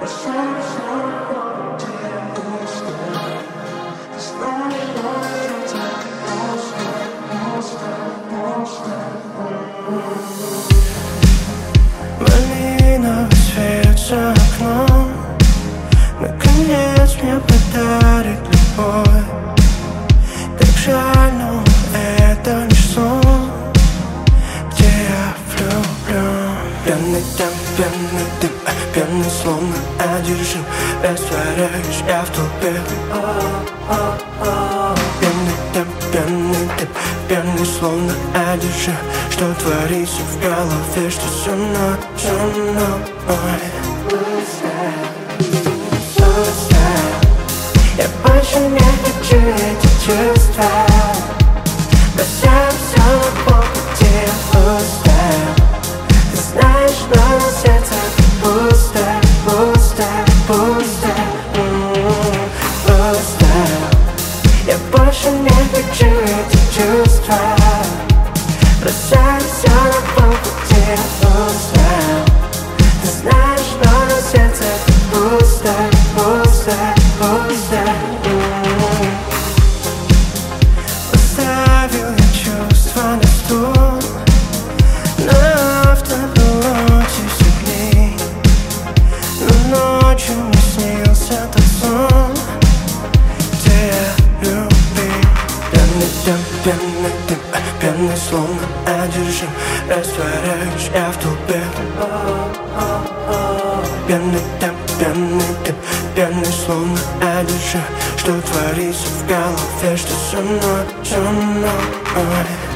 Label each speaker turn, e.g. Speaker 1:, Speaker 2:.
Speaker 1: Малиновый свет за окном наконец мне подарит любовь. Так жаль, но это лишь сон, где я влюблен. Пьяный дым, пьяный словно одержим. Растворяюсь я в толпе. Пьяный дым, пьяный словно одержим. Что творится в голове, что со мной? Я больше не хочу эти чувства. Бросаю все на полпути, я устал. Ты знаешь, но на сердце пусто. Я больше не хочу эти чувства. Бросаю все на полпути, я устал. Ты знаешь, но на сердце пусто. Поставил я чувства на стол, на автопилоте все дней. Но ночью мне снился тот сон, где я любил. Пьяный дым, пьяный словно одержим. Растворяюсь я в толпе. Пьяный дым, пьяный словно одержим. Что творится в голове, что со мной?